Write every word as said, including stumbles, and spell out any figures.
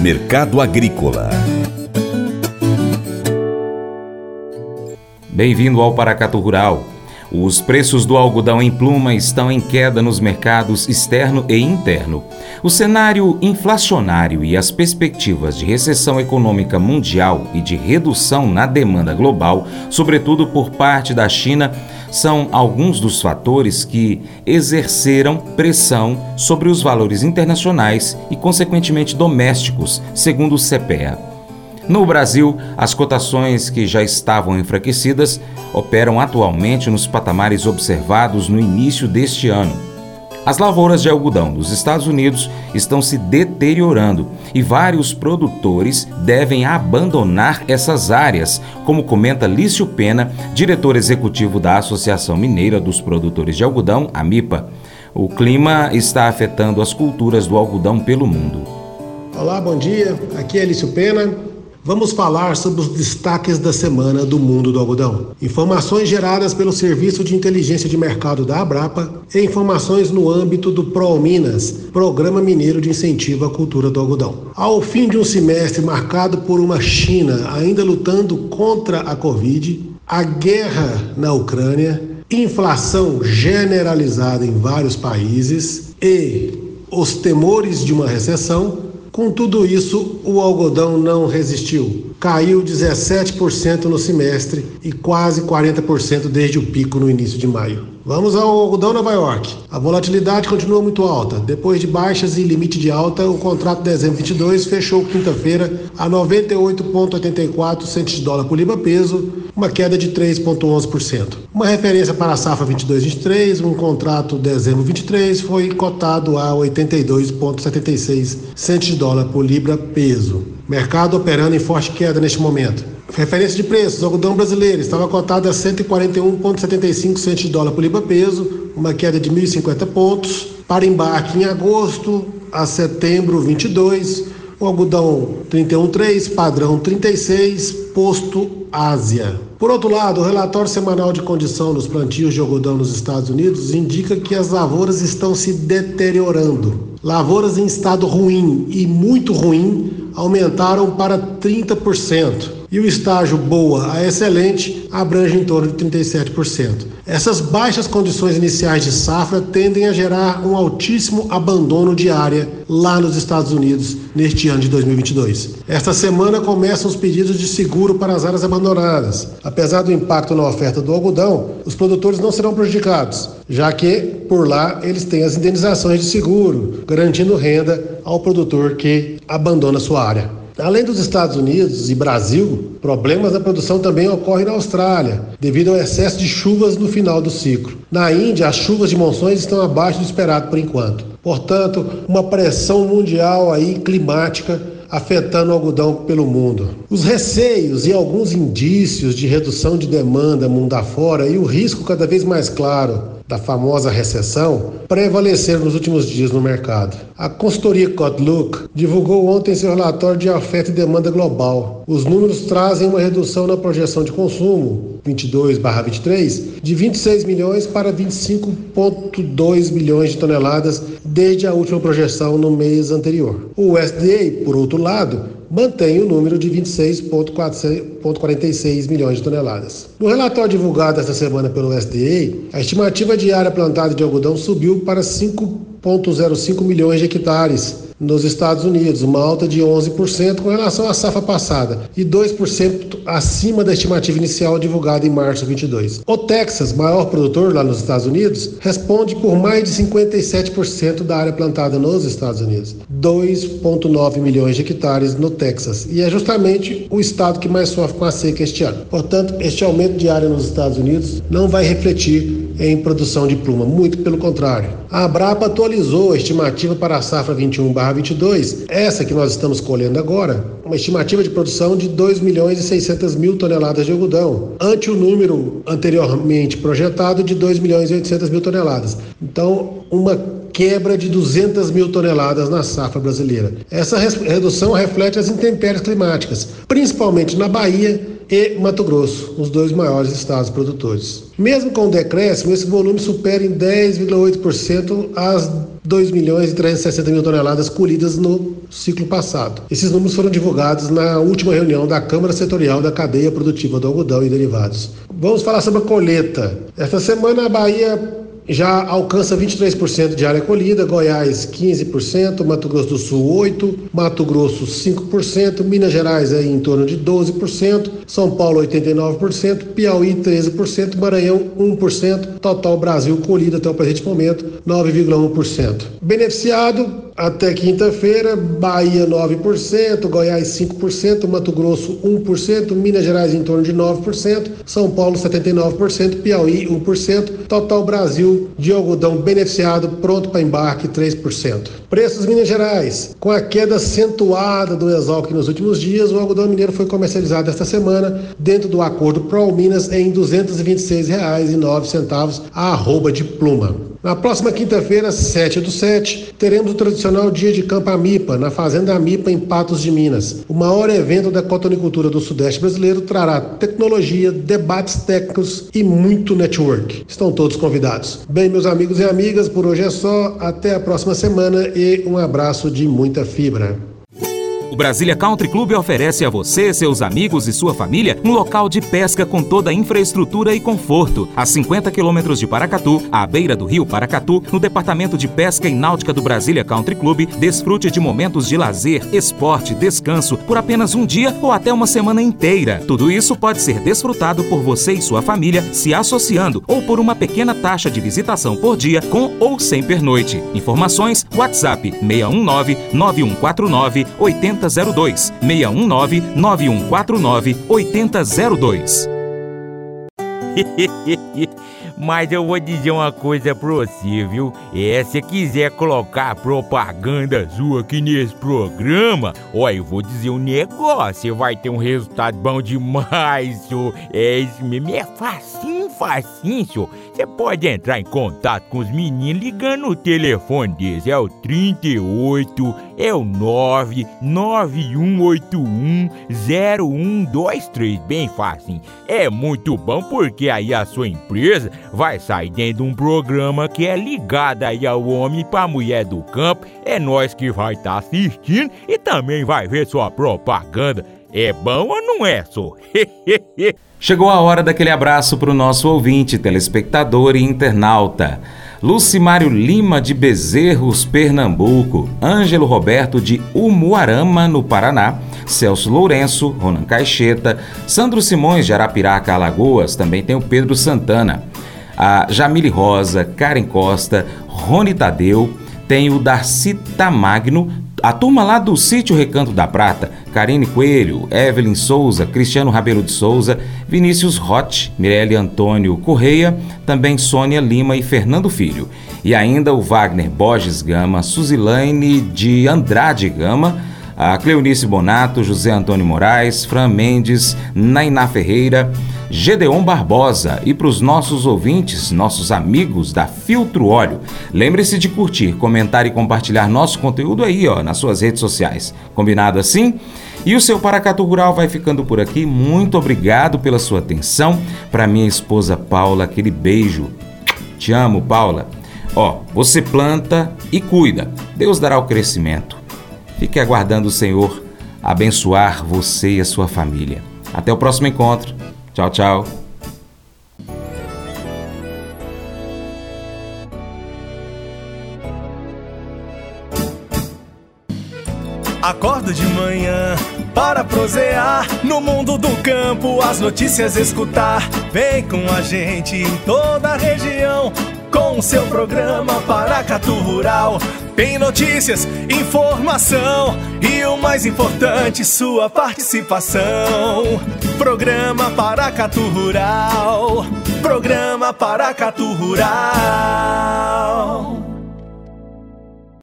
Mercado Agrícola. Bem-vindo ao Paracatu Rural. Os preços do algodão em pluma estão em queda nos mercados externo e interno. O cenário inflacionário e as perspectivas de recessão econômica mundial e de redução na demanda global, sobretudo por parte da China, são alguns dos fatores que exerceram pressão sobre os valores internacionais e, consequentemente, domésticos, segundo o C P E A. No Brasil, as cotações que já estavam enfraquecidas operam atualmente nos patamares observados no início deste ano. As lavouras de algodão dos Estados Unidos estão se deteriorando e vários produtores devem abandonar essas áreas, como comenta Lício Pena, diretor executivo da Associação Mineira dos Produtores de Algodão, a MIPA. O clima está afetando as culturas do algodão pelo mundo. Olá, bom dia. Aqui é Lício Pena. Vamos falar sobre os destaques da semana do mundo do algodão. Informações geradas pelo Serviço de Inteligência de Mercado da Abrapa e informações no âmbito do ProMinas, Programa Mineiro de Incentivo à Cultura do Algodão. Ao fim de um semestre marcado por uma China ainda lutando contra a Covid, a guerra na Ucrânia, inflação generalizada em vários países e os temores de uma recessão, com tudo isso, o algodão não resistiu. Caiu dezessete por cento no semestre e quase quarenta por cento desde o pico no início de maio. Vamos ao algodão Nova York. A volatilidade continua muito alta. Depois de baixas e limite de alta, o contrato de dezembro de vinte e dois fechou quinta-feira a noventa e oito vírgula oitenta e quatro centos de dólar por libra-peso, uma queda de três vírgula onze por cento. Uma referência para a safra vinte e dois vinte e três, um contrato de dezembro de vinte e três foi cotado a oitenta e dois vírgula setenta e seis centos de dólar por libra-peso. Mercado operando em forte queda neste momento. Referência de preços, o algodão brasileiro estava cotado a cento e quarenta e um vírgula setenta e cinco centos de dólar por libra-peso, uma queda de mil e cinquenta pontos. Para embarque em agosto a setembro vinte e dois, o algodão trinta e um vírgula três, padrão trinta e seis, posto Ásia. Por outro lado, o relatório semanal de condição nos plantios de algodão nos Estados Unidos indica que as lavouras estão se deteriorando. Lavouras em estado ruim e muito ruim aumentaram para trinta por cento. E o estágio boa a excelente abrange em torno de trinta e sete por cento. Essas baixas condições iniciais de safra tendem a gerar um altíssimo abandono de área lá nos Estados Unidos neste ano de dois mil e vinte e dois. Esta semana começam os pedidos de seguro para as áreas abandonadas. Apesar do impacto na oferta do algodão, os produtores não serão prejudicados, já que por lá eles têm as indenizações de seguro, garantindo renda ao produtor que abandona sua área. Além dos Estados Unidos e Brasil, problemas na produção também ocorrem na Austrália, devido ao excesso de chuvas no final do ciclo. Na Índia, as chuvas de monções estão abaixo do esperado por enquanto. Portanto, uma pressão mundial aí climática afetando o algodão pelo mundo. Os receios e alguns indícios de redução de demanda mundo afora e o risco cada vez mais claro da famosa recessão prevaleceram nos últimos dias no mercado. A consultoria Outlook divulgou ontem seu relatório de oferta e demanda global. Os números trazem uma redução na projeção de consumo, vinte e dois barra vinte e três, de vinte e seis milhões para vinte e cinco vírgula dois milhões de toneladas desde a última projeção no mês anterior. O U S D A, por outro lado, mantém o número de vinte e seis vírgula quarenta e seis milhões de toneladas. No relatório divulgado esta semana pelo U S D A, a estimativa de área plantada de algodão subiu para cinco vírgula zero cinco milhões de hectares nos Estados Unidos, uma alta de onze por cento com relação à safra passada e dois por cento acima da estimativa inicial divulgada em março de vinte e dois. O Texas, maior produtor lá nos Estados Unidos, responde por mais de cinquenta e sete por cento da área plantada nos Estados Unidos, dois vírgula nove milhões de hectares no Texas, e é justamente o estado que mais sofre com a seca este ano. Portanto, este aumento de área nos Estados Unidos não vai refletir em produção de pluma, muito pelo contrário. A Abrapa atualizou a estimativa para a safra vinte e um barra vinte e dois, essa que nós estamos colhendo agora, uma estimativa de produção de dois milhões e seiscentas mil toneladas de algodão, ante o número anteriormente projetado de dois milhões e oitocentas mil toneladas. Então, uma quebra de duzentas mil toneladas na safra brasileira. Essa redução reflete as intempéries climáticas, principalmente na Bahia e Mato Grosso, os dois maiores estados produtores. Mesmo com o decréscimo, esse volume supera em dez vírgula oito por cento as dois milhões e trezentos e sessenta mil toneladas colhidas no ciclo passado. Esses números foram divulgados na última reunião da Câmara Setorial da Cadeia Produtiva do Algodão e Derivados. Vamos falar sobre a colheita. Esta semana a Bahia já alcança vinte e três por cento de área colhida, Goiás quinze por cento, Mato Grosso do Sul oito por cento, Mato Grosso cinco por cento, Minas Gerais aí em torno de doze por cento, São Paulo oitenta e nove por cento, Piauí treze por cento, Maranhão um por cento, total Brasil colhido até o presente momento nove vírgula um por cento. Beneficiado até quinta-feira, Bahia nove por cento, Goiás cinco por cento, Mato Grosso um por cento, Minas Gerais em torno de nove por cento, São Paulo setenta e nove por cento, Piauí um por cento, total Brasil de algodão beneficiado pronto para embarque três por cento. Preços Minas Gerais. Com a queda acentuada do Exalc nos últimos dias, o algodão mineiro foi comercializado esta semana dentro do acordo Prol-Minas em duzentos e vinte e seis reais e nove centavos a arroba de pluma. Na próxima quinta-feira, sete do sete, teremos o tradicional Dia de Campo Amipa, na Fazenda Amipa, em Patos de Minas. O maior evento da cotonicultura do Sudeste brasileiro trará tecnologia, debates técnicos e muito network. Estão todos convidados. Bem, meus amigos e amigas, por hoje é só. Até a próxima semana e um abraço de muita fibra. O Brasília Country Club oferece a você, seus amigos e sua família um local de pesca com toda a infraestrutura e conforto. A cinquenta quilômetros de Paracatu, à beira do rio Paracatu, no Departamento de Pesca e Náutica do Brasília Country Club, desfrute de momentos de lazer, esporte, descanso por apenas um dia ou até uma semana inteira. Tudo isso pode ser desfrutado por você e sua família se associando ou por uma pequena taxa de visitação por dia com ou sem pernoite. Informações, WhatsApp seis um nove, nove um quatro nove, oito zero zero dois, seis um nove, nove um quatro nove, oito zero zero dois. Mas eu vou dizer uma coisa pra você, viu? É, se quiser colocar propaganda sua aqui nesse programa, ó, eu vou dizer um negócio, você vai ter um resultado bom demais, senhor. É isso mesmo, é facinho, facinho, senhor. Você pode entrar em contato com os meninos ligando o telefone deles, é o trinta e oito, é o nove nove um oito um zero um dois três, bem facinho. É muito bom porque aí a sua empresa vai sair dentro de um programa que é ligado aí ao homem pra mulher do campo. É nós que vai estar tá assistindo e também vai ver sua propaganda. É bom ou não é, só? Chegou a hora daquele abraço para o nosso ouvinte, telespectador e internauta. Lucimário Lima de Bezerros, Pernambuco, Ângelo Roberto de Umuarama, no Paraná, Celso Lourenço, Ronan Caixeta, Sandro Simões de Arapiraca, Alagoas, também tem o Pedro Santana, a Jamile Rosa, Karen Costa, Rony Tadeu, tem o Darcy Tamagno, a turma lá do Sítio Recanto da Prata, Karine Coelho, Evelyn Souza, Cristiano Rabelo de Souza, Vinícius Roth, Mirelle Antônio Correia, também Sônia Lima e Fernando Filho. E ainda o Wagner Borges Gama, Suzilane de Andrade Gama, a Cleonice Bonato, José Antônio Moraes, Fran Mendes, Nainá Ferreira, Gedeon Barbosa. E para os nossos ouvintes, nossos amigos da Filtro Óleo, lembre-se de curtir, comentar e compartilhar nosso conteúdo aí, ó, nas suas redes sociais. Combinado assim? E o seu Paracatu Rural vai ficando por aqui. Muito obrigado pela sua atenção. Para minha esposa Paula, aquele beijo. Te amo, Paula. Ó, você planta e cuida. Deus dará o crescimento. Fique aguardando o Senhor abençoar você e a sua família. Até o próximo encontro. Tchau, tchau. Acordo de manhã para prosear no mundo do campo, as notícias escutar. Vem com a gente em toda a região com o seu programa Paracatu Rural. Tem notícias, informação e o mais importante, sua participação. Programa Paracatu Rural. Programa Paracatu Rural.